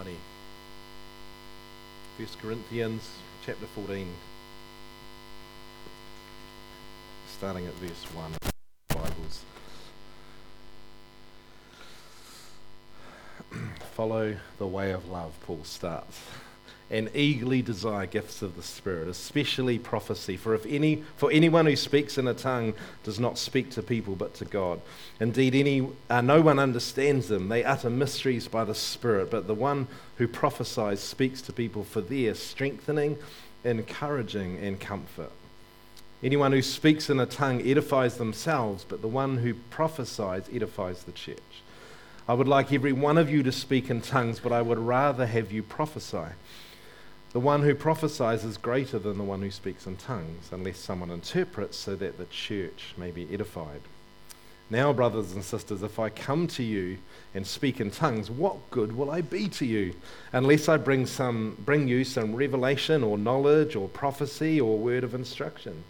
Alrighty. 1 Corinthians chapter 14, starting at verse 1 of the Bibles. Follow the way of love, Paul starts, and eagerly desire gifts of the Spirit, especially prophecy. For anyone who speaks in a tongue does not speak to people but to God. Indeed, no one understands them. They utter mysteries by the Spirit, but the one who prophesies speaks to people for their strengthening, encouraging, and comfort. Anyone who speaks in a tongue edifies themselves, but the one who prophesies edifies the church. I would like every one of you to speak in tongues, but I would rather have you prophesy. The one who prophesies is greater than the one who speaks in tongues, unless someone interprets so that the church may be edified. Now, brothers and sisters, if I come to you and speak in tongues, what good will I be to you, unless I bring you some revelation or knowledge or prophecy or word of instruction?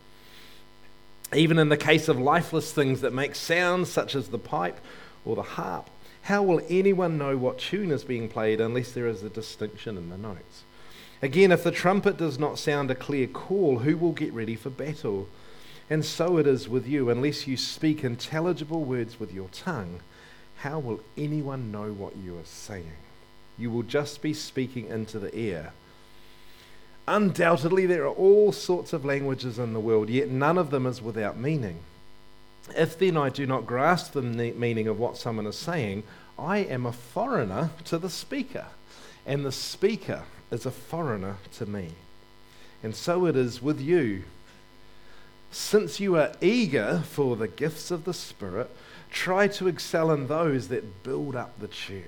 Even in the case of lifeless things that make sounds, such as the pipe or the harp, how will anyone know what tune is being played unless there is a distinction in the notes? Again, if the trumpet does not sound a clear call, who will get ready for battle? And so it is with you. Unless you speak intelligible words with your tongue, how will anyone know what you are saying? You will just be speaking into the air. Undoubtedly, there are all sorts of languages in the world, yet none of them is without meaning. If then I do not grasp the meaning of what someone is saying, I am a foreigner to the speaker, and the speaker is a foreigner to me. And so it is with you. Since you are eager for the gifts of the Spirit, try to excel in those that build up the church.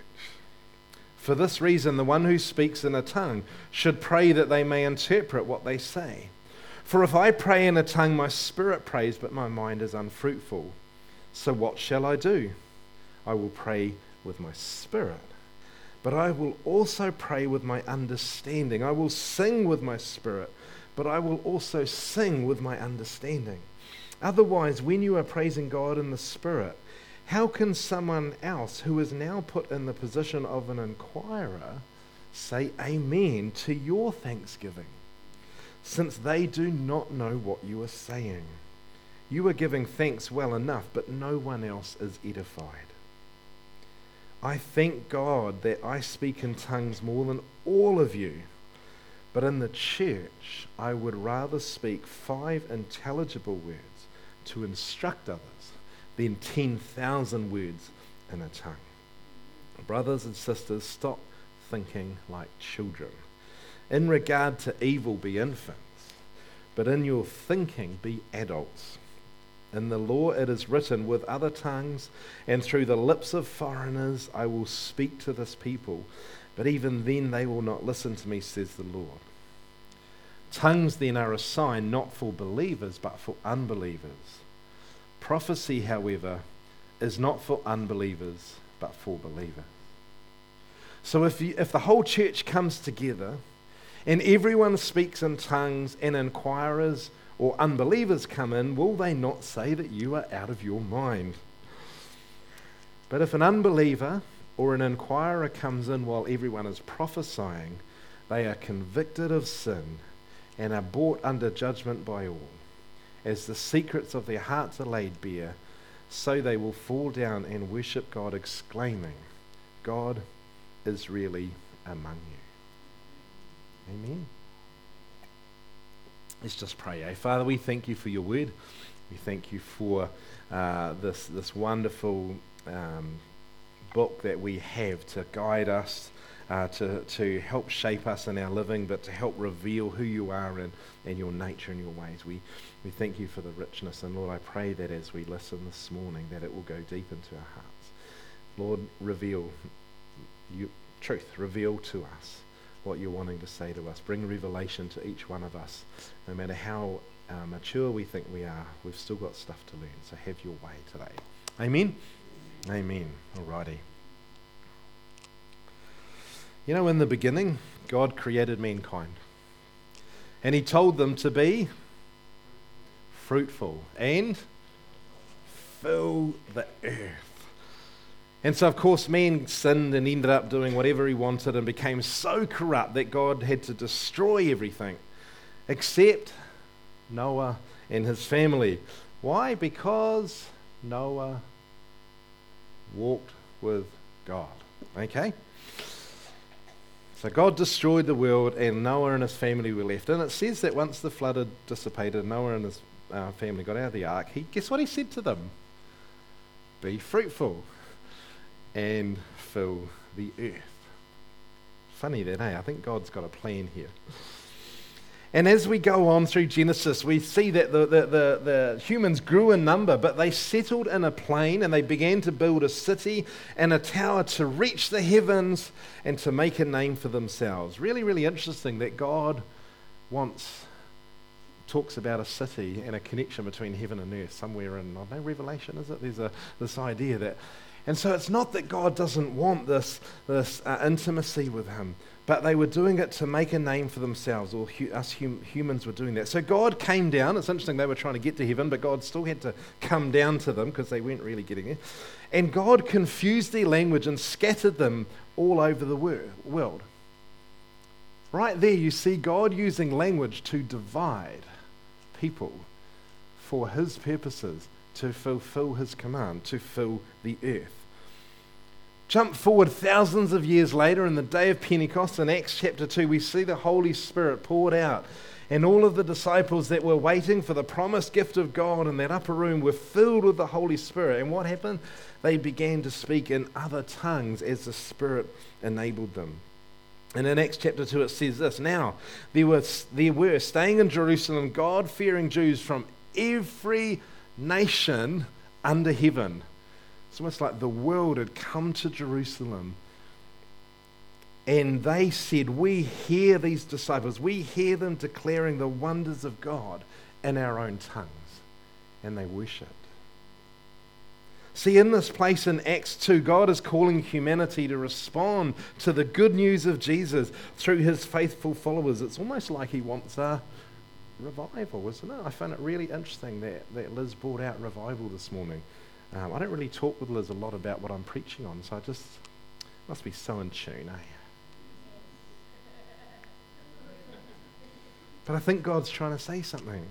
For this reason, the one who speaks in a tongue should pray that they may interpret what they say. For if I pray in a tongue, my spirit prays, but my mind is unfruitful. So what shall I do? I will pray with my spirit, but I will also pray with my understanding. I will sing with my spirit, but I will also sing with my understanding. Otherwise, when you are praising God in the Spirit, how can someone else who is now put in the position of an inquirer say amen to your thanksgiving, since they do not know what you are saying? You are giving thanks well enough, but no one else is edified. I thank God that I speak in tongues more than all of you, but in the church I would rather speak 5 intelligible words to instruct others than 10,000 words in a tongue. Brothers and sisters, stop thinking like children. In regard to evil, be infants, but in your thinking, be adults. In the law it is written, with other tongues and through the lips of foreigners I will speak to this people, but even then they will not listen to me, says the Lord. Tongues then are a sign not for believers but for unbelievers. Prophecy, however, is not for unbelievers but for believers. So if the whole church comes together and everyone speaks in tongues and inquirers or unbelievers come in, will they not say that you are out of your mind? But if an unbeliever or an inquirer comes in while everyone is prophesying, they are convicted of sin and are brought under judgment by all. As the secrets of their hearts are laid bare, so they will fall down and worship God, exclaiming, God is really among you. Amen. Let's just pray. Father, we thank you for your word. We thank you for this wonderful book that we have to guide us, to help shape us in our living, but to help reveal who you are and your nature and your ways. We thank you for the richness, and Lord, I pray that as we listen this morning, that it will go deep into our hearts. Lord, reveal truth, reveal to us what you're wanting to say to us. Bring revelation to each one of us. No matter how mature we think we are, we've still got stuff to learn, so have your way today. Amen? Amen. Alrighty. You know, in the beginning, God created mankind, and he told them to be fruitful and fill the earth. And so, of course, man sinned and ended up doing whatever he wanted and became so corrupt that God had to destroy everything except Noah and his family. Why? Because Noah walked with God. Okay? So God destroyed the world and Noah and his family were left. And it says that once the flood had dissipated, Noah and his family got out of the ark, guess what he said to them? Be fruitful and fill the earth. Funny that, eh? I think God's got a plan here. And as we go on through Genesis, we see that the humans grew in number, but they settled in a plain and they began to build a city and a tower to reach the heavens and to make a name for themselves. Really, really interesting that God talks about a city and a connection between heaven and earth somewhere in, I don't know, Revelation, is it? There's this idea that, and so it's not that God doesn't want this intimacy with him, but they were doing it to make a name for themselves, or humans were doing that. So God came down. It's interesting, they were trying to get to heaven, but God still had to come down to them because they weren't really getting it. And God confused their language and scattered them all over the world. Right there you see God using language to divide people for his purposes, to fulfill his command, to fill the earth. Jump forward thousands of years later, in the day of Pentecost, in Acts chapter 2, we see the Holy Spirit poured out, and all of the disciples that were waiting for the promised gift of God in that upper room were filled with the Holy Spirit. And what happened? They began to speak in other tongues as the Spirit enabled them. And in Acts chapter 2 it says this, now there were staying in Jerusalem God-fearing Jews from every nation under heaven. It's almost like the world had come to Jerusalem, and they said, we hear these disciples, we hear them declaring the wonders of God in our own tongues, and they worshipped. See, in this place in Acts 2, God is calling humanity to respond to the good news of Jesus through his faithful followers. It's almost like he wants a revival, isn't it? I found it really interesting that Liz brought out revival this morning. I don't really talk with Liz a lot about what I'm preaching on, so I just must be so in tune, eh? But I think God's trying to say something.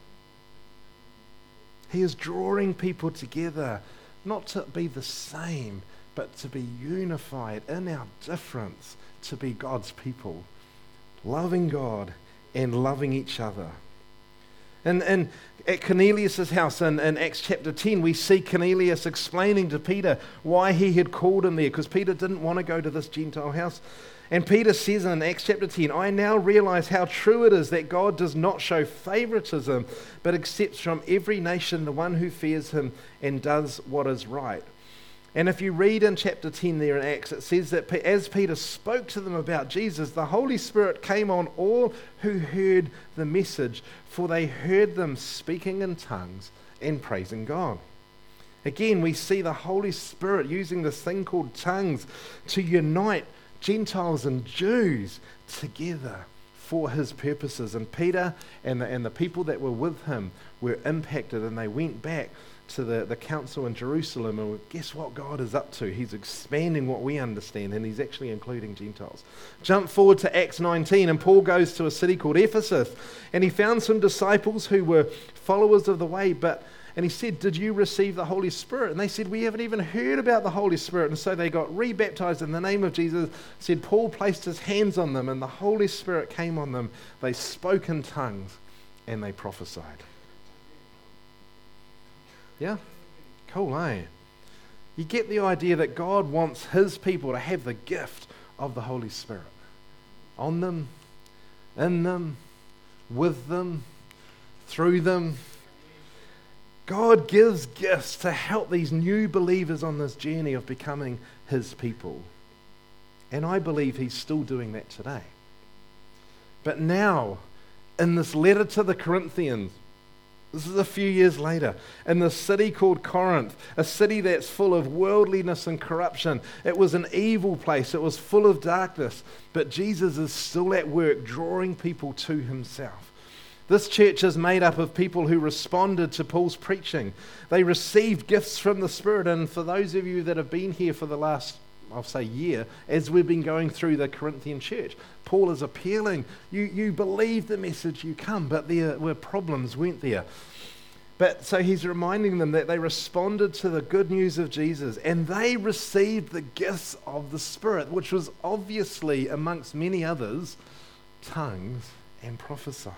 He is drawing people together, not to be the same, but to be unified in our difference, to be God's people, loving God and loving each other. And at Cornelius' house in Acts chapter 10, we see Cornelius explaining to Peter why he had called him there, because Peter didn't want to go to this Gentile house. And Peter says in Acts chapter 10, I now realize how true it is that God does not show favoritism, but accepts from every nation the one who fears him and does what is right. And if you read in chapter 10 there in Acts, it says that as Peter spoke to them about Jesus, the Holy Spirit came on all who heard the message, for they heard them speaking in tongues and praising God. Again, we see the Holy Spirit using this thing called tongues to unite Gentiles and Jews together for his purposes. And Peter and the people that were with him were impacted, and they went back to the council in Jerusalem, and guess what God is up to? He's expanding what we understand, and he's actually including Gentiles. Jump forward to Acts 19, and Paul goes to a city called Ephesus, and he found some disciples who were followers of the way, and he said, did you receive the Holy Spirit? And they said, we haven't even heard about the Holy Spirit. And so they got rebaptized in the name of Jesus. Said Paul placed his hands on them, and the Holy Spirit came on them. They spoke in tongues, and they prophesied. Yeah? Cool, eh? You get the idea that God wants his people to have the gift of the Holy Spirit on them, in them, with them, through them. God gives gifts to help these new believers on this journey of becoming his people. And I believe he's still doing that today. But now, in this letter to the Corinthians, this is a few years later, in the city called Corinth, a city that's full of worldliness and corruption. It was an evil place. It was full of darkness. But Jesus is still at work drawing people to himself. This church is made up of people who responded to Paul's preaching. They received gifts from the Spirit. And for those of you that have been here for the last, I'll say, year, as we've been going through the Corinthian church, Paul is appealing. You believe the message, you come, but there were problems, weren't there? But so he's reminding them that they responded to the good news of Jesus, and they received the gifts of the Spirit, which was obviously, amongst many others, tongues and prophecy.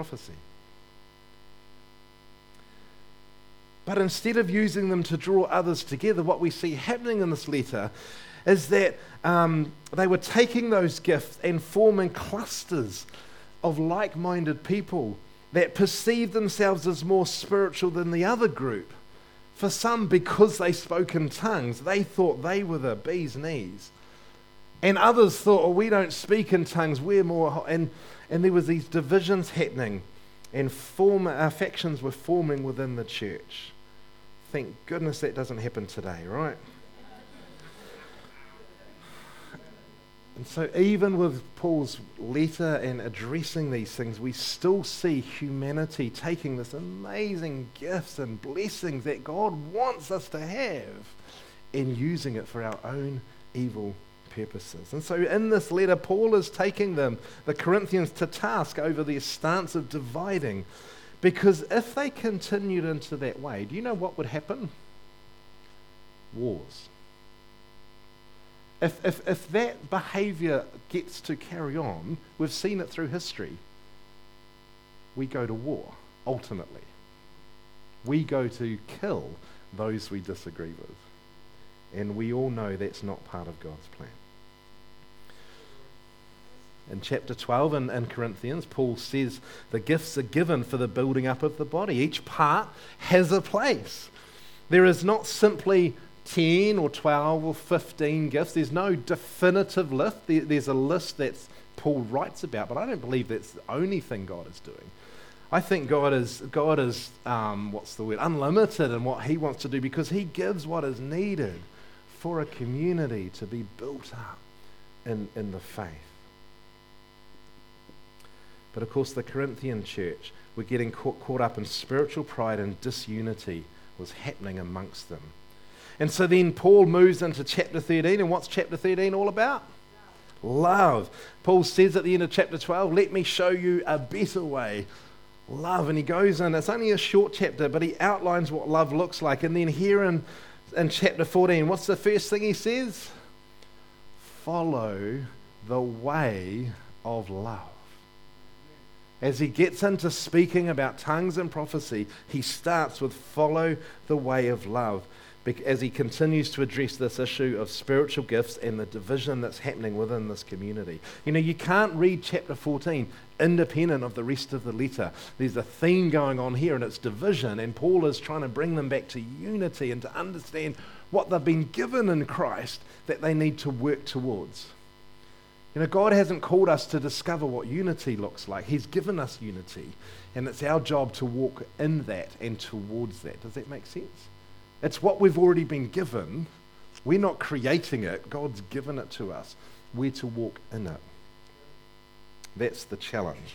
But instead of using them to draw others together, what we see happening in this letter is that they were taking those gifts and forming clusters of like-minded people that perceived themselves as more spiritual than the other group. For some, because they spoke in tongues, they thought they were the bee's knees. And others thought, oh, we don't speak in tongues, we're more... And there was these divisions happening, and factions were forming within the church. Thank goodness that doesn't happen today, right? And so even with Paul's letter and addressing these things, we still see humanity taking this amazing gifts and blessings that God wants us to have and using it for our own evil purposes. And so in this letter, Paul is taking the Corinthians to task over their stance of dividing, because if they continued into that way, do you know what would happen? Wars. If that behaviour gets to carry on, we've seen it through history, we go to war, ultimately. We go to kill those we disagree with. And we all know that's not part of God's plan. In chapter 12 in Corinthians, Paul says the gifts are given for the building up of the body. Each part has a place. There is not simply 10 or 12 or 15 gifts. There's no definitive list. There's a list that Paul writes about, but I don't believe that's the only thing God is doing. I think God is unlimited in what he wants to do, because he gives what is needed for a community to be built up in the faith. But of course, the Corinthian church were getting caught up in spiritual pride, and disunity was happening amongst them. And so then Paul moves into chapter 13, and what's chapter 13 all about? Love. Paul says at the end of chapter 12, let me show you a better way. Love. And he goes in, it's only a short chapter, but he outlines what love looks like. And then here in chapter 14, what's the first thing he says? Follow the way of love. As he gets into speaking about tongues and prophecy, he starts with follow the way of love, as he continues to address this issue of spiritual gifts and the division that's happening within this community. You know, you can't read chapter 14 independent of the rest of the letter. There's a theme going on here, and it's division, and Paul is trying to bring them back to unity and to understand what they've been given in Christ that they need to work towards. You know, God hasn't called us to discover what unity looks like. He's given us unity, and it's our job to walk in that and towards that. Does that make sense? It's what we've already been given. We're not creating it. God's given it to us. We're to walk in it. That's the challenge.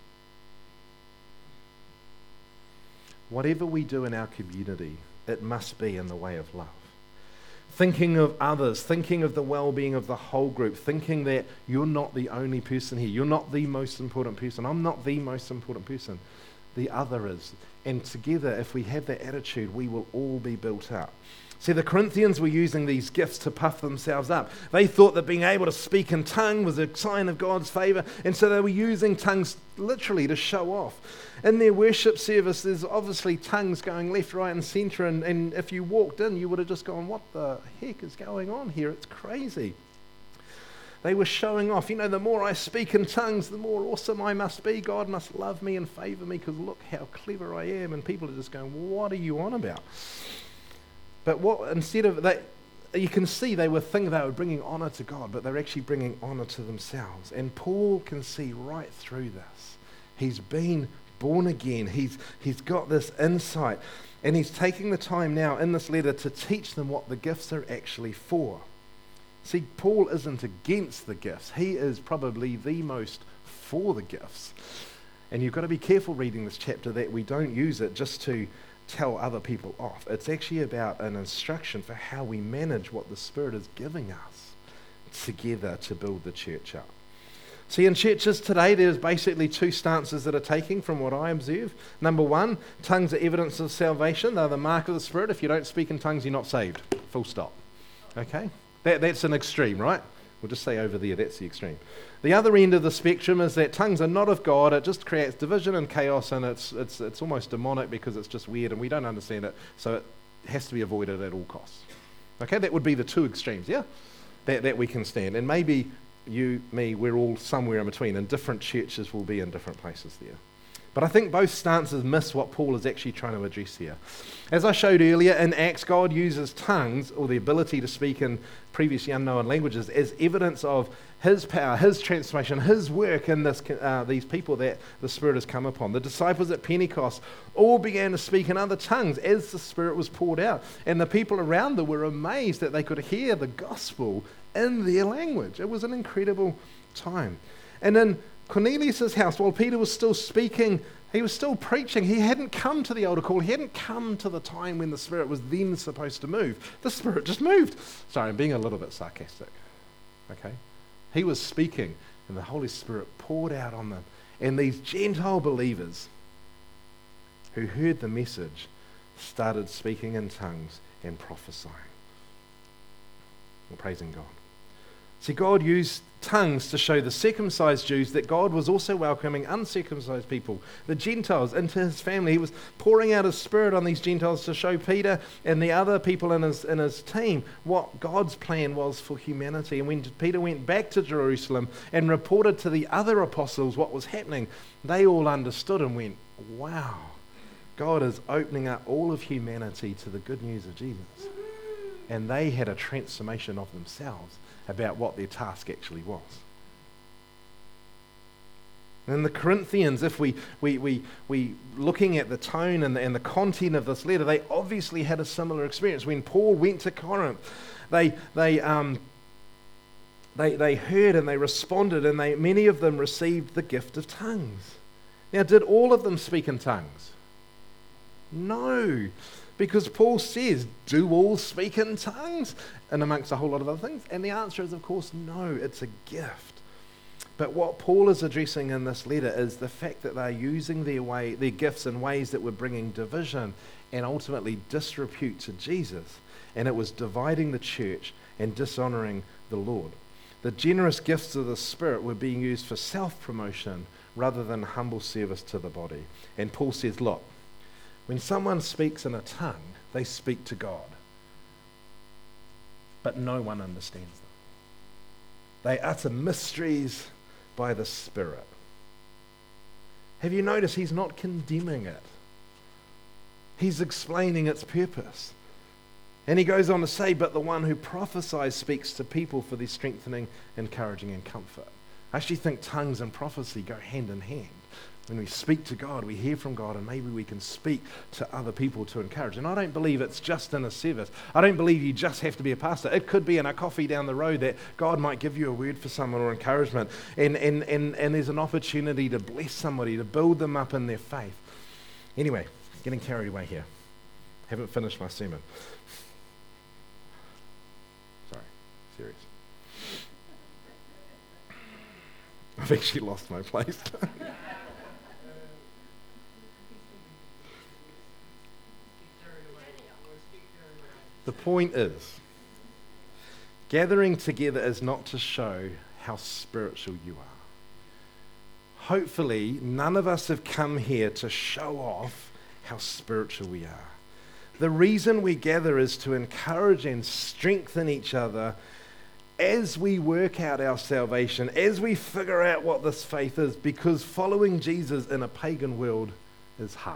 Whatever we do in our community, it must be in the way of love. Thinking of others, thinking of the well-being of the whole group, thinking that you're not the only person here. You're not the most important person. I'm not the most important person. The other is. And together, if we have that attitude, we will all be built up. See, the Corinthians were using these gifts to puff themselves up. They thought that being able to speak in tongues was a sign of God's favor, and so they were using tongues literally to show off. In their worship service, there's obviously tongues going left, right, and center, and if you walked in, you would have just gone, what the heck is going on here? It's crazy. They were showing off. You know, the more I speak in tongues, the more awesome I must be. God must love me and favor me because look how clever I am. And people are just going, what are you on about? But instead of that, you can see they were bringing honor to God, but they're actually bringing honor to themselves. And Paul can see right through this. He's been born again. He's got this insight. And he's taking the time now in this letter to teach them what the gifts are actually for. See, Paul isn't against the gifts. He is probably the most for the gifts. And you've got to be careful reading this chapter that we don't use it just to tell other people off. It's actually about an instruction for how we manage what the Spirit is giving us together to build the church up. See, in churches today, there's basically two stances that are taking from what I observe. Number one, tongues are evidence of salvation. They're the mark of the Spirit. If you don't speak in tongues, you're not saved. Full stop. Okay? That's an extreme, right? We'll just say over there, that's the extreme. The other end of the spectrum is that tongues are not of God. It just creates division and chaos, and it's almost demonic because it's just weird and we don't understand it, so it has to be avoided at all costs. Okay, that would be the two extremes, yeah? That we can stand. And maybe you, me, we're all somewhere in between, and different churches will be in different places there. But I think both stances miss what Paul is actually trying to address here. As I showed earlier, in Acts, God uses tongues, or the ability to speak in previously unknown languages, as evidence of his power, his transformation, his work in these people that the Spirit has come upon. The disciples at Pentecost all began to speak in other tongues as the Spirit was poured out. And the people around them were amazed that they could hear the gospel in their language. It was an incredible time. And in Cornelius' house, while Peter was still speaking, he was still preaching. He hadn't come to the altar call. He hadn't come to the time when the Spirit was then supposed to move. The Spirit just moved. Sorry, I'm being a little bit sarcastic. Okay? He was speaking, and the Holy Spirit poured out on them. And these Gentile believers who heard the message started speaking in tongues and prophesying. We're praising God. See, God used tongues to show the circumcised Jews that God was also welcoming uncircumcised people, the Gentiles, into his family. He was pouring out his Spirit on these Gentiles to show Peter and the other people in his team what God's plan was for humanity. And when Peter went back to Jerusalem and reported to the other apostles what was happening, they all understood and went, wow, God is opening up all of humanity to the good news of Jesus. And they had a transformation of themselves about what their task actually was. And the Corinthians, if we looking at the tone and the content of this letter, they obviously had a similar experience. When Paul went to Corinth, they heard and they responded, and many of them received the gift of tongues. Now, did all of them speak in tongues? No. Because Paul says, do all speak in tongues? And amongst a whole lot of other things. And the answer is, of course, no, it's a gift. But what Paul is addressing in this letter is the fact that they're using their gifts in ways that were bringing division and ultimately disrepute to Jesus. And it was dividing the church and dishonoring the Lord. The generous gifts of the Spirit were being used for self-promotion rather than humble service to the body. And Paul says, look, when someone speaks in a tongue, they speak to God. But no one understands them. They utter mysteries by the Spirit. Have you noticed he's not condemning it? He's explaining its purpose. And he goes on to say, but the one who prophesies speaks to people for their strengthening, encouraging, and comfort. I actually think tongues and prophecy go hand in hand. When we speak to God, we hear from God, and maybe we can speak to other people to encourage. And I don't believe it's just in a service. I don't believe you just have to be a pastor. It could be in a coffee down the road that God might give you a word for someone or encouragement. And there's an opportunity to bless somebody, to build them up in their faith. Anyway, getting carried away here. Haven't finished my sermon. Sorry, serious. I've actually lost my place. The point is, gathering together is not to show how spiritual you are. Hopefully, none of us have come here to show off how spiritual we are. The reason we gather is to encourage and strengthen each other as we work out our salvation, as we figure out what this faith is, because following Jesus in a pagan world is hard.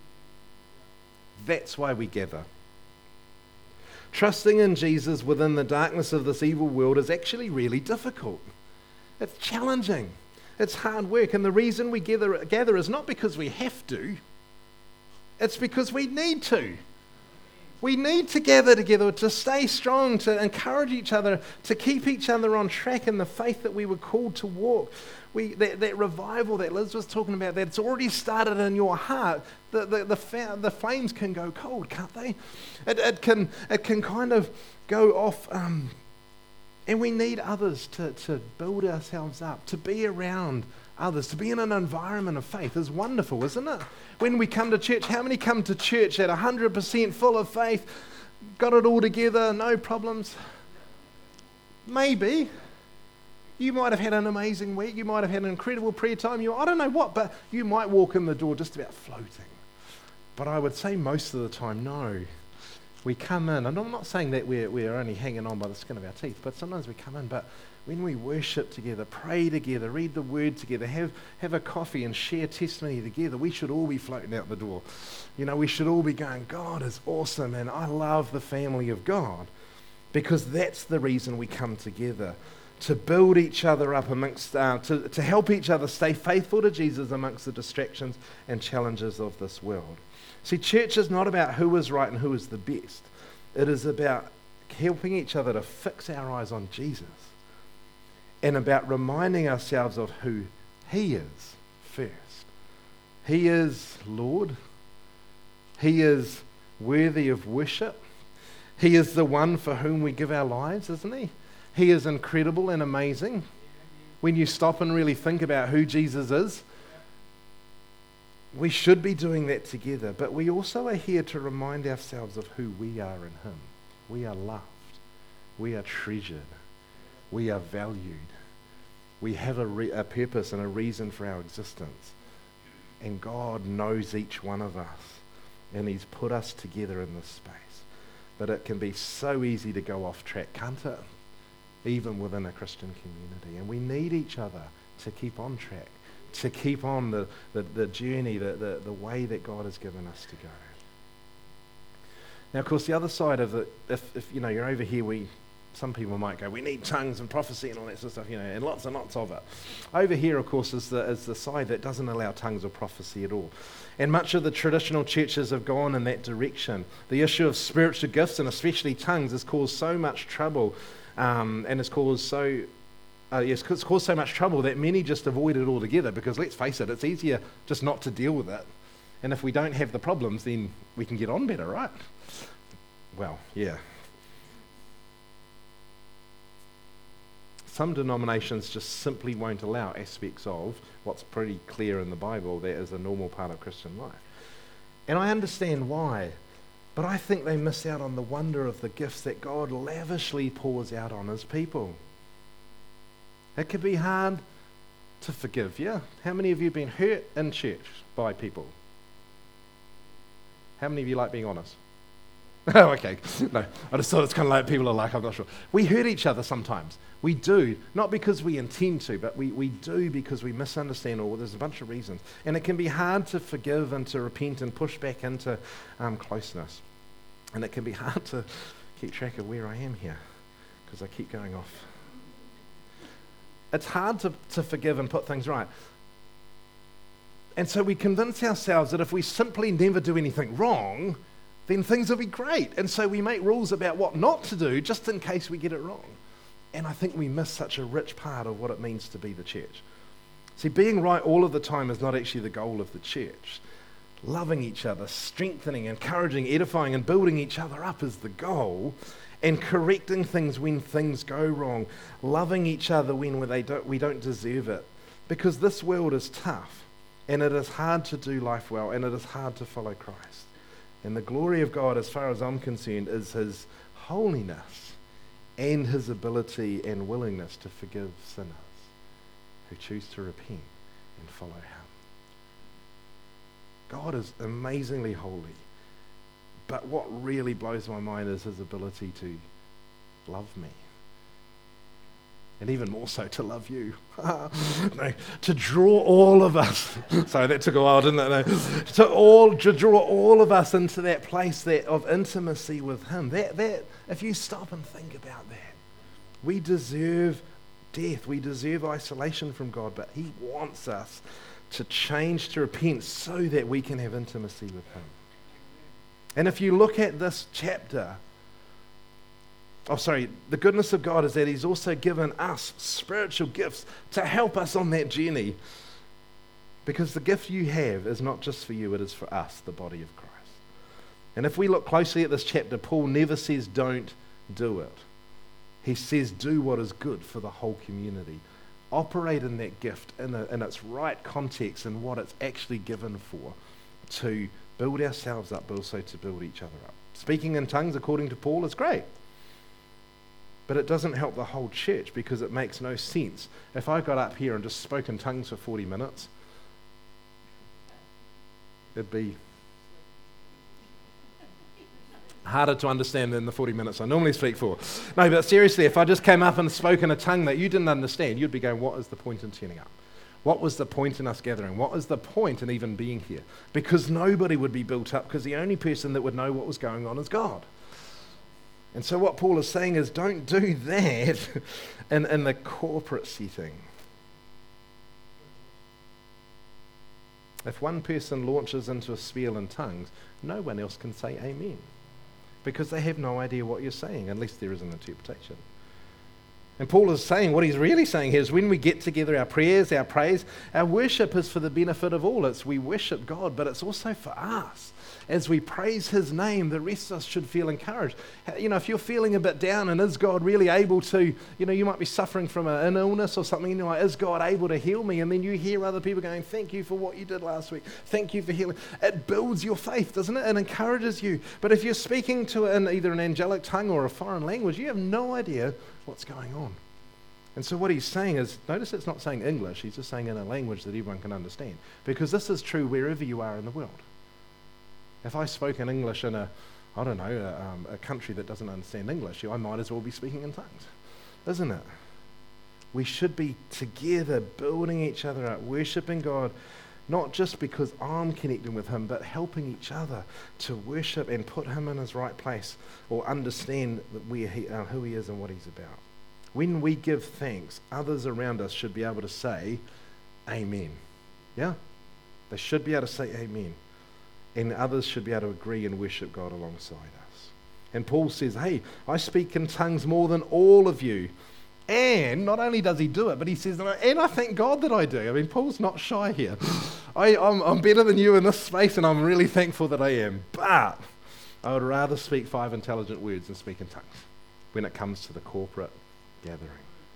That's why we gather. Trusting in Jesus within the darkness of this evil world is actually really difficult. It's challenging. It's hard work. And the reason we gather is not because we have to. It's because we need to. We need to gather together to stay strong, to encourage each other, to keep each other on track in the faith that we were called to walk. That revival that Liz was talking about, that's already started in your heart, the flames can go cold, can't they? It can kind of go off, and we need others to build ourselves up, to be around others, to be in an environment of faith is wonderful, isn't it? When we come to church, how many come to church at 100% full of faith, got it all together, no problems? Maybe. You might have had an amazing week, you might have had an incredible prayer time, I don't know what, but you might walk in the door just about floating. But I would say most of the time, no. We come in, and I'm not saying that we're only hanging on by the skin of our teeth, but sometimes we come in, but when we worship together, pray together, read the word together, have a coffee and share testimony together, we should all be floating out the door. We should all be going, God is awesome, and I love the family of God, because that's the reason we come together, to build each other up amongst, to help each other stay faithful to Jesus amongst the distractions and challenges of this world. See, church is not about who is right and who is the best. It is about helping each other to fix our eyes on Jesus, and about reminding ourselves of who He is first. He is Lord. He is worthy of worship. He is the one for whom we give our lives, isn't He? He is incredible and amazing. When you stop and really think about who Jesus is, we should be doing that together, but we also are here to remind ourselves of who we are in Him. We are loved. We are treasured. We are valued. We have a purpose and a reason for our existence. And God knows each one of us, and He's put us together in this space. But it can be so easy to go off track, can't it? Even within a Christian community. And we need each other to keep on track, to keep on the journey, the way that God has given us to go. Now, of course, the other side of it, if you're over here, some people might go, we need tongues and prophecy and all that sort of stuff, and lots and lots of it. Over here, of course, is the side that doesn't allow tongues or prophecy at all. And much of the traditional churches have gone in that direction. The issue of spiritual gifts, and especially tongues, has caused so much trouble, and it's caused so much trouble that many just avoid it altogether, because let's face it, it's easier just not to deal with it. And if we don't have the problems, then we can get on better, right? Well, yeah. Some denominations just simply won't allow aspects of what's pretty clear in the Bible that is a normal part of Christian life. And I understand why, but I think they miss out on the wonder of the gifts that God lavishly pours out on His people. It can be hard to forgive, yeah? How many of you have been hurt in church by people? How many of you like being honest? Oh, okay. No, I just thought it's kind of like people are like, I'm not sure. We hurt each other sometimes. We do, not because we intend to, but we do because we misunderstand, or there's a bunch of reasons. And it can be hard to forgive and to repent and push back into closeness. And it can be hard to keep track of where I am here, because I keep going off. It's hard to forgive and put things right. And so we convince ourselves that if we simply never do anything wrong, then things will be great. And so we make rules about what not to do just in case we get it wrong. And I think we miss such a rich part of what it means to be the church. See, being right all of the time is not actually the goal of the church. Loving each other, strengthening, encouraging, edifying, and building each other up is the goal. And correcting things when things go wrong. Loving each other when we don't deserve it. Because this world is tough. And it is hard to do life well. And it is hard to follow Christ. And the glory of God, as far as I'm concerned, is His holiness and His ability and willingness to forgive sinners who choose to repent and follow Him. God is amazingly holy. But what really blows my mind is His ability to love me. And even more so, to love you. No, to draw all of us. Sorry, that took a while, didn't it? No. To draw all of us into that place of intimacy with Him. That, if you stop and think about that, we deserve death. We deserve isolation from God, but He wants us to change, to repent, so that we can have intimacy with Him. And if you look at this chapter, the goodness of God is that he's also given us spiritual gifts to help us on that journey. Because the gift you have is not just for you, it is for us, the body of Christ. And if we look closely at this chapter, Paul never says don't do it. He says do what is good for the whole community. Operate in that gift in its right context and what it's actually given for, to build ourselves up, but also to build each other up. Speaking in tongues, according to Paul, is great. But it doesn't help the whole church, because it makes no sense. If I got up here and just spoke in tongues for 40 minutes, it'd be harder to understand than the 40 minutes I normally speak for. No, but seriously, if I just came up and spoke in a tongue that you didn't understand, you'd be going, what is the point in turning up? What was the point in us gathering? What was the point in even being here? Because nobody would be built up, because the only person that would know what was going on is God. And so what Paul is saying is, don't do that in the corporate setting. If one person launches into a spiel in tongues, no one else can say amen, because they have no idea what you're saying, unless there is an interpretation. And Paul is saying, what he's really saying here is, when we get together, our prayers, our praise, our worship is for the benefit of all. We worship God, but it's also for us. As we praise his name, the rest of us should feel encouraged. If you're feeling a bit down, and is God really able to, you might be suffering from an illness or something, and you're like, is God able to heal me? And then you hear other people going, thank you for what you did last week. Thank you for healing. It builds your faith, doesn't it? It encourages you. But if you're speaking to either an angelic tongue or a foreign language, you have no idea what's going on. And so what he's saying is, notice it's not saying English, he's just saying in a language that everyone can understand. Because this is true wherever you are in the world. If I spoke in English in a country that doesn't understand English, I might as well be speaking in tongues, isn't it? We should be together, building each other up, worshipping God, not just because I'm connecting with him, but helping each other to worship and put him in his right place, or understand who he is and what he's about. When we give thanks, others around us should be able to say amen. Yeah? They should be able to say amen. And others should be able to agree and worship God alongside us. And Paul says, hey, I speak in tongues more than all of you. And not only does he do it, but he says, and I thank God that I do. I mean, Paul's not shy here. I'm better than you in this space, and I'm really thankful that I am. But I would rather speak 5 intelligent words than speak in tongues when it comes to the corporate gathering.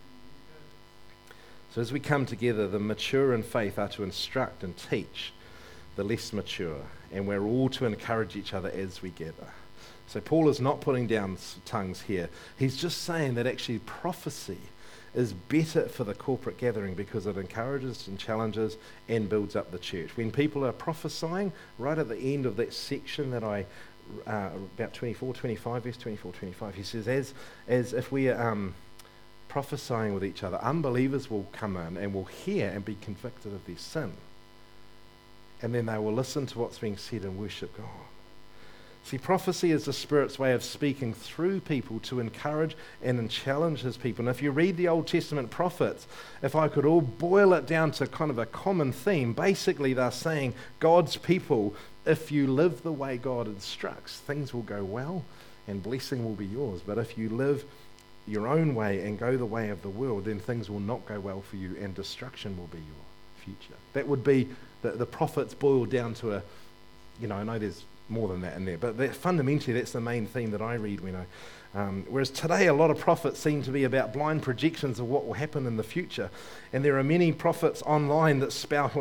So as we come together, the mature in faith are to instruct and teach the less mature, and we're all to encourage each other as we gather. So Paul is not putting down tongues here. He's just saying that actually prophecy is better for the corporate gathering, because it encourages and challenges and builds up the church. When people are prophesying, right at the end of that section that about 25, verse 25, he says, as if we are prophesying with each other, unbelievers will come in and will hear and be convicted of their sin. And then they will listen to what's being said and worship God. See, prophecy is the Spirit's way of speaking through people to encourage and challenge his people. And if you read the Old Testament prophets, if I could all boil it down to kind of a common theme, basically they're saying, God's people, if you live the way God instructs, things will go well and blessing will be yours. But if you live your own way and go the way of the world, then things will not go well for you and destruction will be your future. That would be the prophets boiled down to a, I know there's more than that in there, but fundamentally that's the main theme that I read when whereas today a lot of prophets seem to be about blind projections of what will happen in the future, and there are many prophets online that spout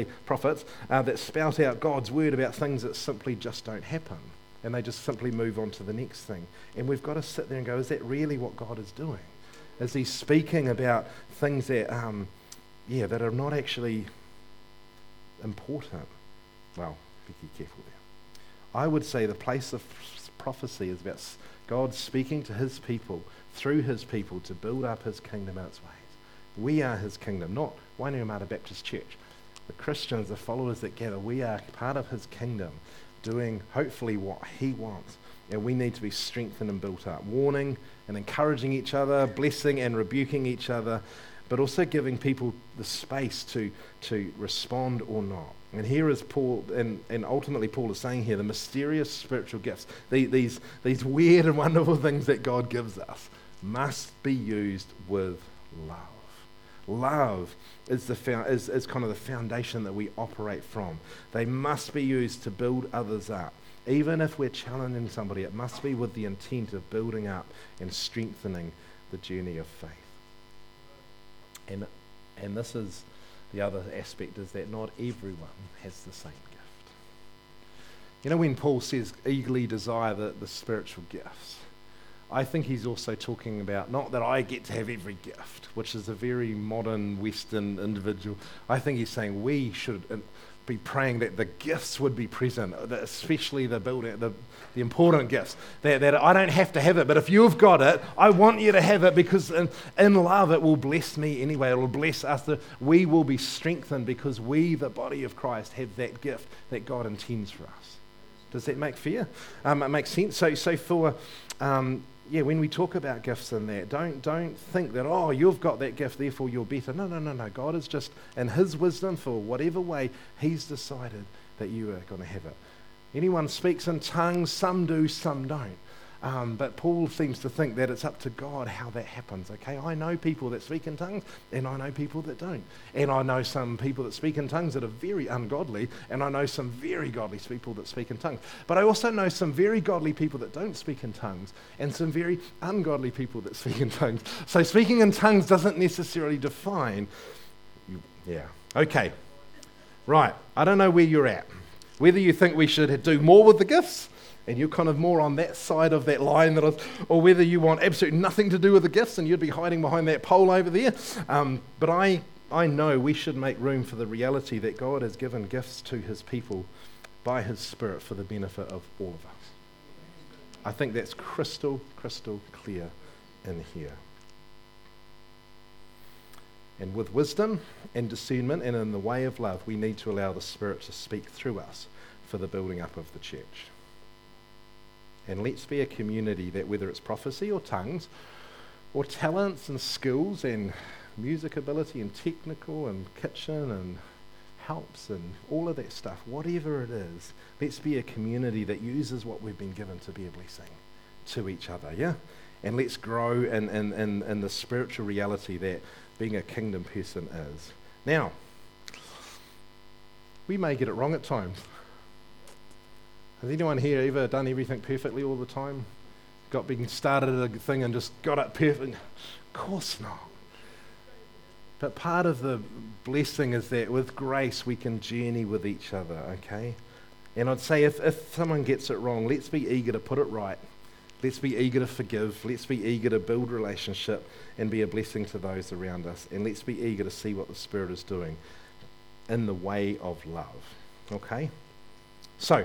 out God's word about things that simply just don't happen, and they just simply move on to the next thing. And we've got to sit there and go, is that really what God is doing? Is he speaking about things that that are not actually important? Well, be careful there. I would say the place of prophecy is about God speaking to his people, through his people, to build up his kingdom in its ways. We are his kingdom, not Wainuiomata Baptist Church. The Christians, the followers that gather, we are part of his kingdom, doing hopefully what he wants. And we need to be strengthened and built up, warning and encouraging each other, blessing and rebuking each other, but also giving people the space to respond or not. And here is Paul, and ultimately Paul is saying here, the mysterious spiritual gifts, these weird and wonderful things that God gives us, must be used with love. Love is kind of the foundation that we operate from. They must be used to build others up. Even if we're challenging somebody, it must be with the intent of building up and strengthening the journey of faith. And this is the other aspect, is that not everyone has the same gift. You know, when Paul says eagerly desire the spiritual gifts, I think he's also talking about not that I get to have every gift, which is a very modern Western individual. I think he's saying we should be praying that the gifts would be present, especially the important gifts, that I don't have to have it, but if you've got it, I want you to have it, because in love it will bless me anyway. It will bless us. We will be strengthened because we, the body of Christ, have that gift that God intends for us. Does that make fair? It makes sense. So for when we talk about gifts in that, don't think that, oh, you've got that gift, therefore you're better. No. God is just, in his wisdom, for whatever way he's decided that you are going to have it. Anyone speaks in tongues, some do, some don't. But Paul seems to think that it's up to God how that happens, okay? I know people that speak in tongues, and I know people that don't. And I know some people that speak in tongues that are very ungodly, and I know some very godly people that speak in tongues. But I also know some very godly people that don't speak in tongues, and some very ungodly people that speak in tongues. So speaking in tongues doesn't necessarily define... Yeah, okay. Right, I don't know where you're at. Whether you think we should do more with the gifts, and you're kind of more on that side of that line, or whether you want absolutely nothing to do with the gifts and you'd be hiding behind that pole over there. But I know we should make room for the reality that God has given gifts to his people by his Spirit for the benefit of all of us. I think that's crystal clear in here. And with wisdom and discernment and in the way of love, we need to allow the Spirit to speak through us for the building up of the church. And let's be a community that, whether it's prophecy or tongues, or talents and skills and music ability and technical and kitchen and helps and all of that stuff, whatever it is, let's be a community that uses what we've been given to be a blessing to each other, yeah? And let's grow in the spiritual reality that being a kingdom person is. Now, we may get it wrong at times. Has anyone here ever done everything perfectly all the time? Been started a thing and just got it perfect? Of course not. But part of the blessing is that with grace we can journey with each other, okay? And I'd say if someone gets it wrong, let's be eager to put it right. Let's be eager to forgive. Let's be eager to build relationship and be a blessing to those around us. And let's be eager to see what the Spirit is doing in the way of love, okay? So,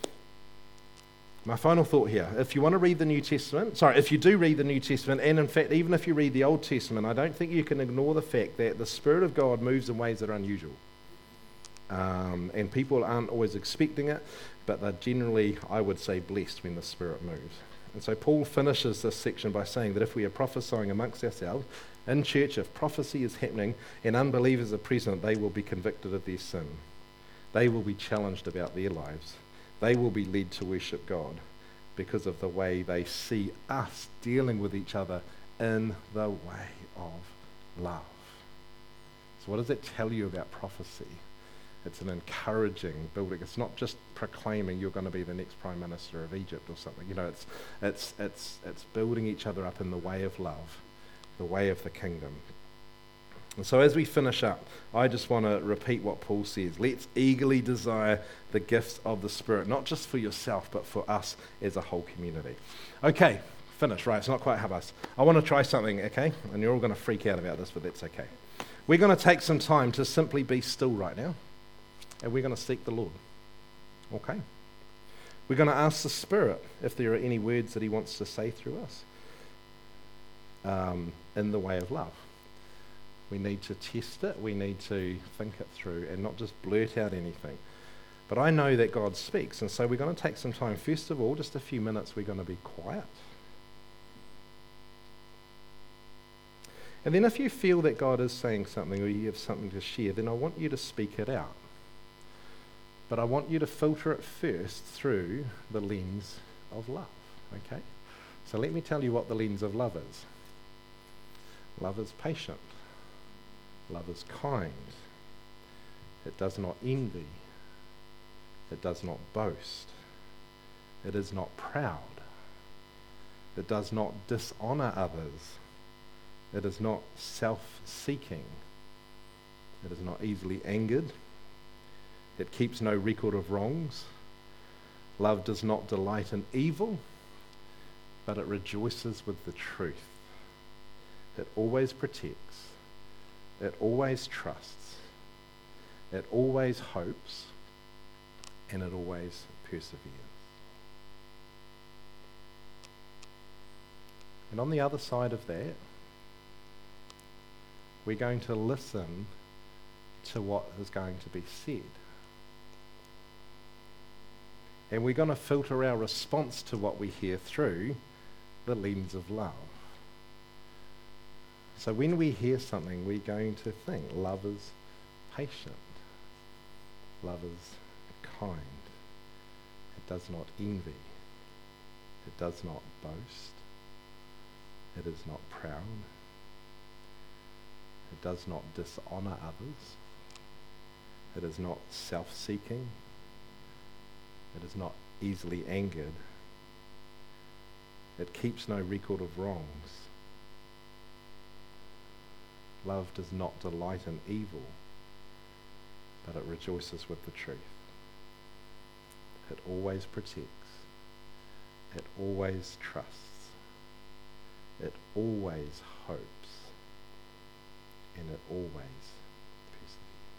my final thought here, if you want to read the New Testament, if you do read the New Testament, and in fact, even if you read the Old Testament, I don't think you can ignore the fact that the Spirit of God moves in ways that are unusual. And people aren't always expecting it, but they're generally, I would say, blessed when the Spirit moves. And so Paul finishes this section by saying that if we are prophesying amongst ourselves, in church, if prophecy is happening and unbelievers are present, they will be convicted of their sin. They will be challenged about their lives. They will be led to worship God because of the way they see us dealing with each other in the way of love. So what does that tell you about prophecy? It's an encouraging building. It's not just proclaiming you're going to be the next Prime Minister of Egypt or something. You know, it's building each other up in the way of love, the way of the kingdom. And so as we finish up, I just want to repeat what Paul says. Let's eagerly desire the gifts of the Spirit, not just for yourself, but for us as a whole community. Okay, finish. Right, it's not quite half us. I want to try something, okay? And you're all going to freak out about this, but that's okay. We're going to take some time to simply be still right now, and we're going to seek the Lord. Okay? We're going to ask the Spirit if there are any words that he wants to say through us in the way of love. We need to test it, we need to think it through and not just blurt out anything. But I know that God speaks, and so we're going to take some time. First of all, just a few minutes, we're going to be quiet. And then if you feel that God is saying something or you have something to share, then I want you to speak it out. But I want you to filter it first through the lens of love, okay? So let me tell you what the lens of love is. Love is patient. Love is kind. It does not envy. It does not boast. It is not proud. It does not dishonor others. It is not self-seeking. It is not easily angered. It keeps no record of wrongs. Love does not delight in evil, but it rejoices with the truth. It always protects. It always trusts. It always hopes. And it always perseveres. And on the other side of that, we're going to listen to what is going to be said. And we're going to filter our response to what we hear through the lens of love. So when we hear something, we're going to think love is patient. Love is kind. It does not envy. It does not boast. It is not proud. It does not dishonor others. It is not self-seeking. It is not easily angered. It keeps no record of wrongs. Love does not delight in evil, but it rejoices with the truth. It always protects. It always trusts. It always hopes. And it always perseveres.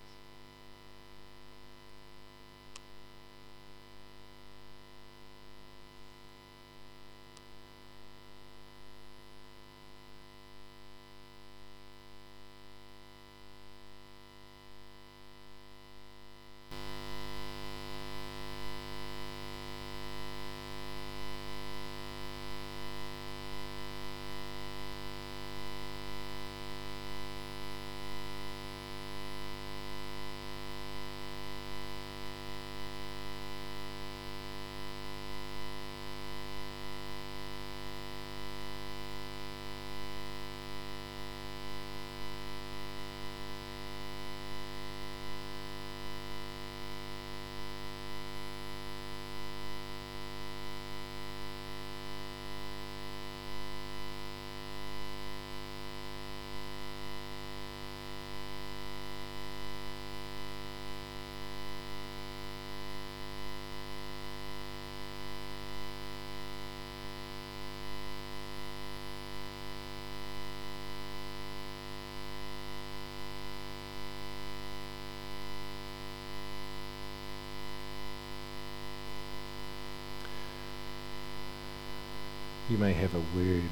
You may have a word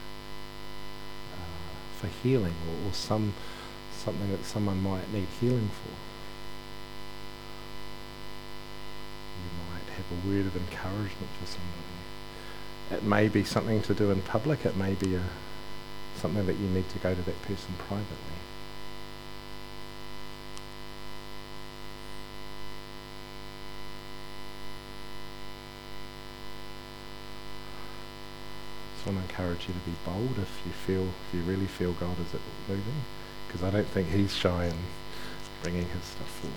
for healing or something that someone might need healing for. You might have a word of encouragement for somebody. It may be something to do in public. It may be something that you need to go to that person privately. I want to encourage you to be bold if you really feel God is moving, because I don't think He's shy in bringing His stuff forward.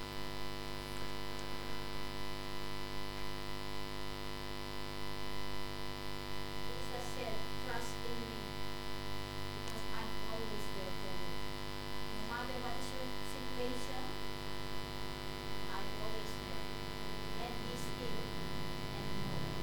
Jesus said, trust in me, because I'm always there for you. No matter what is your situation, I'm always there. And be still and know.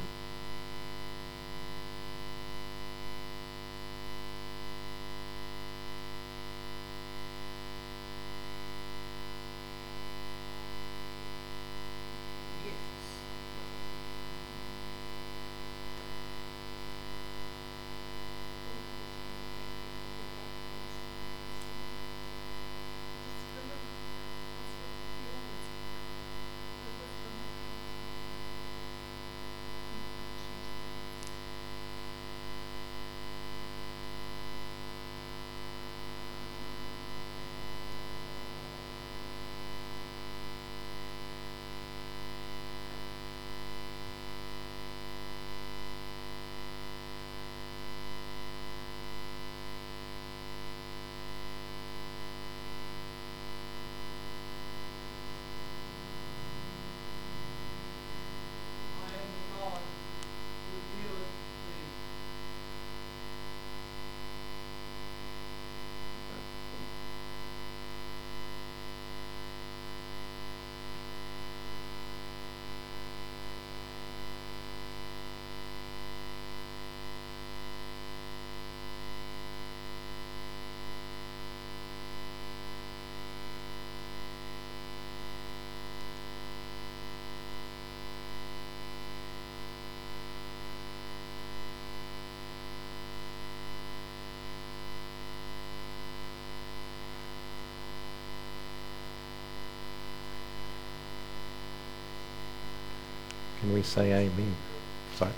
Can we say amen? Sorry.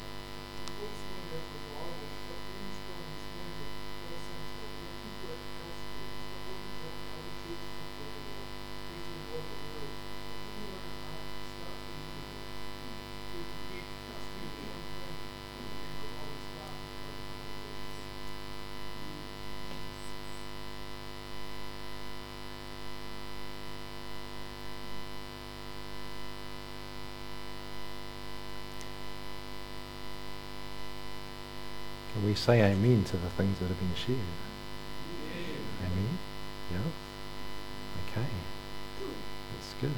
Can we say amen to the things that have been shared? Yeah. Amen? Yeah? Okay. That's good.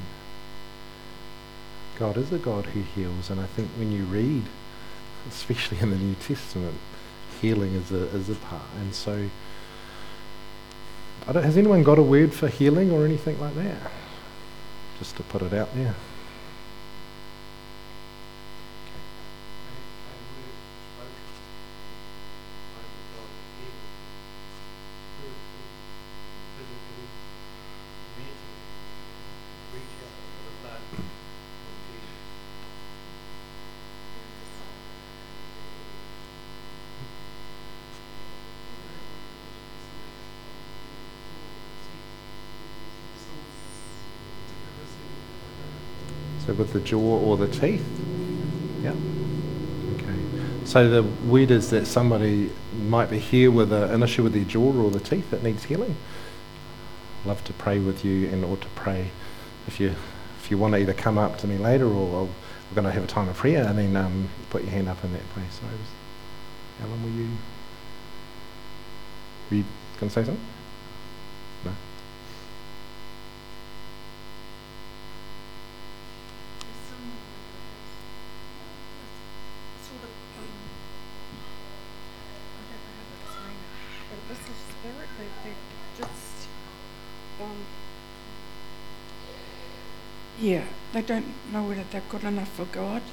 God is a God who heals, and I think when you read, especially in the New Testament, healing is a part. And so, has anyone got a word for healing or anything like that? Just to put it out there. So with the jaw or the teeth? Yeah. Okay. So the word is that somebody might be here with an issue with their jaw or the teeth that needs healing. Love to pray with you and or to pray if you want to either come up to me later or we're going to have a time of prayer and then put your hand up in that place. So Alan, were you going to say something? No? Yeah, they don't know whether they're good enough for God.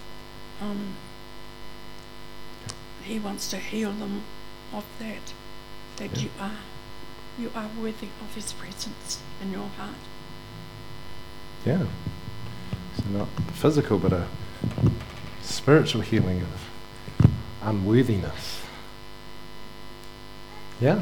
He wants to heal them of that yeah. you are worthy of His presence in your heart. Yeah. So not physical, but a spiritual healing of unworthiness. Yeah.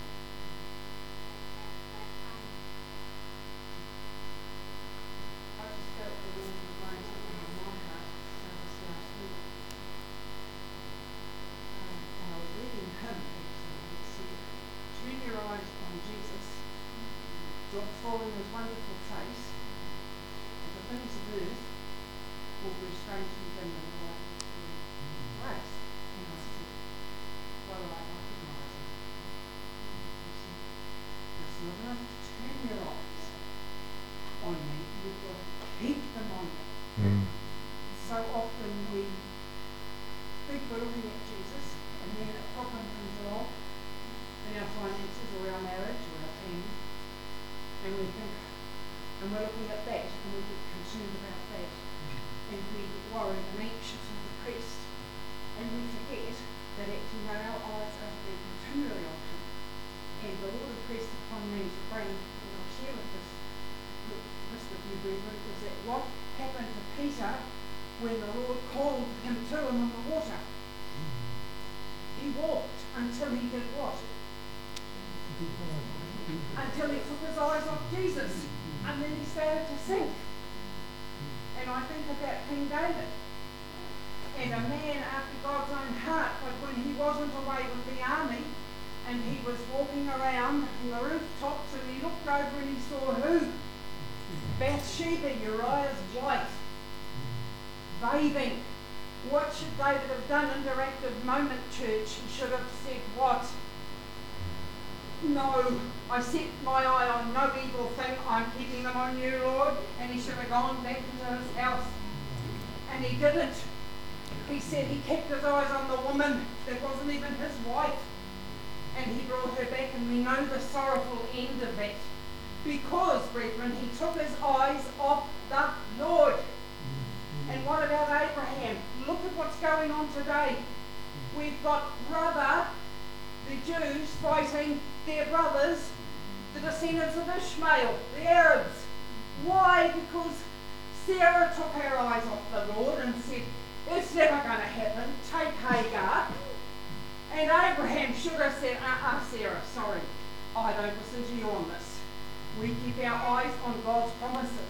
When the Lord called him to him on the water, he walked until he did what? Until he took his eyes off Jesus, and then he started to sink. And I think about King David, and a man after God's own heart, but when he wasn't away with the army, and he was walking around on the rooftops, and he looked over and he saw who? Bathsheba, Uriah's wife, bathing. What should David have done? Interactive moment, church. He should have said what? No, I set my eye on no evil thing. I'm keeping them on you, Lord. And he should have gone back into his house. And he didn't. He said he kept his eyes on the woman that wasn't even his wife. And he brought her back, and we know the sorrowful end of that. Because, brethren, he took his eyes off the Lord. And what about Abraham? Look at what's going on today. We've got the Jews fighting their brothers, the descendants of Ishmael, the Arabs. Why? Because Sarah took her eyes off the Lord and said, It's never going to happen. Take Hagar. And Abraham should have said, Sarah, sorry, I don't listen to you on this. We keep our eyes on God's promises.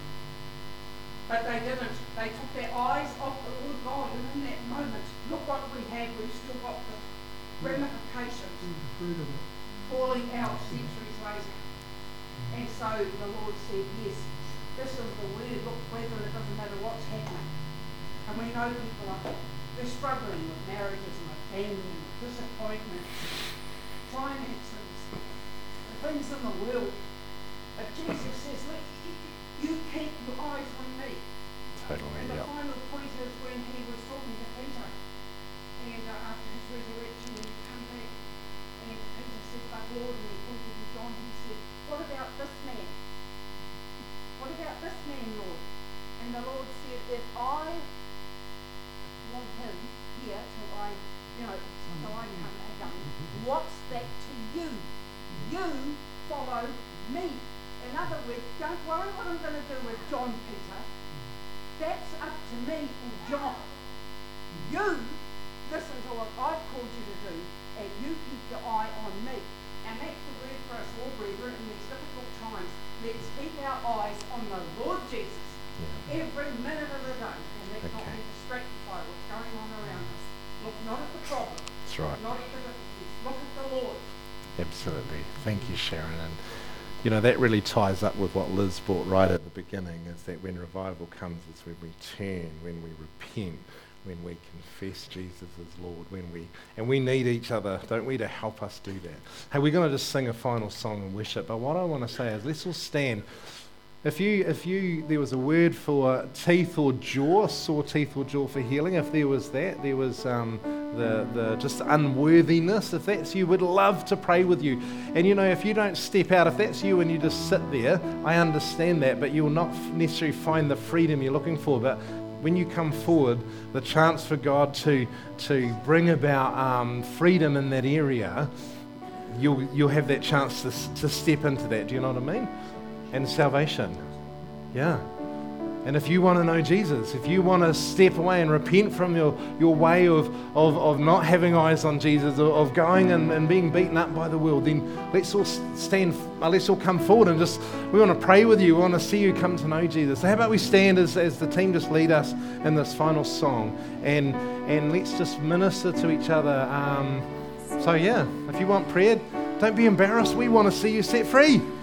But they didn't. They took their eyes off the Lord God, and in that moment, look what we had. We've still got the ramifications falling out centuries later. And so the Lord said, yes, this is the word. Look, whether it doesn't matter what's happening. And we know people they're struggling with marriages and with family and with disappointment, finances, the things in the world. But Jesus says, you keep your eyes on me. Totally, and the final point is when he was talking to Peter, and after his resurrection, he came back, and Peter said, but Lord, and he pointed to John, he said, what about this man? What about this man, Lord? And the Lord said, if I want him here till I come again, what's that to you? You follow me. In other words, don't worry what I'm going to do with John, Peter. That's up to me and John. You listen to what I've called you to do, and you keep your eye on me. And that's the word for us all, brethren, in these difficult times. Let's keep our eyes on the Lord Jesus every minute of the day, and let's not be distracted by what's going on around us. Look not at the problem. That's right. Not at the difficulties. Look at the Lord. Absolutely. Thank you, Sharon. And that really ties up with what Liz brought right at the beginning, is that when revival comes, it's when we turn, when we repent, when we confess Jesus as Lord, and we need each other, don't we, to help us do that. Hey, we're going to just sing a final song and worship, but what I want to say is let's all stand. If there was a word for teeth or jaw, sore teeth or jaw for healing, if there was that, there was the just unworthiness, if that's you, we'd love to pray with you. And if you don't step out, if that's you and you just sit there, I understand that, but you'll not necessarily find the freedom you're looking for. But when you come forward, the chance for God to bring about freedom in that area, you'll have that chance to step into that. Do you know what I mean? And salvation. Yeah. And if you want to know Jesus, if you want to step away and repent from your way of not having eyes on Jesus, of going and being beaten up by the world, then let's all come forward and we want to pray with you. We want to see you come to know Jesus. So how about we stand as the team just lead us in this final song, and let's just minister to each other. If you want prayer, don't be embarrassed. We want to see you set free.